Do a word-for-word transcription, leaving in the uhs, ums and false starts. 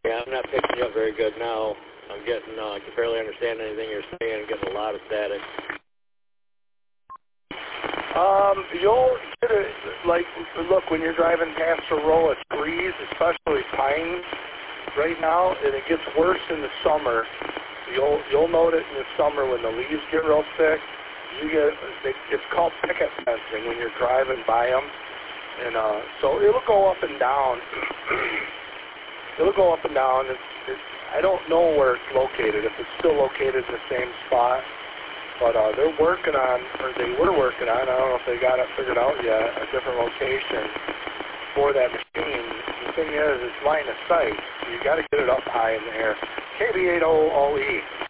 Yeah, I'm not picking you up very good now. I'm getting, uh, I can barely understand anything you're saying. I'm getting a lot of static. Um, you'll get it, like, look, when you're driving past a row of trees, especially pines right now, and it gets worse in the summer. You'll you'll note it in the summer when the leaves get real thick. You get, it's called picket fencing when you're driving by them. And uh, so it'll go up and down. It'll go up and down. It's, it's, I don't know where it's located, if it's still located in the same spot. But uh, they're working on, or they were working on, I don't know if they got it figured out yet, a different location for that machine. The thing is, it's line of sight. So you got to get it up high in the air. K B eight hundred E.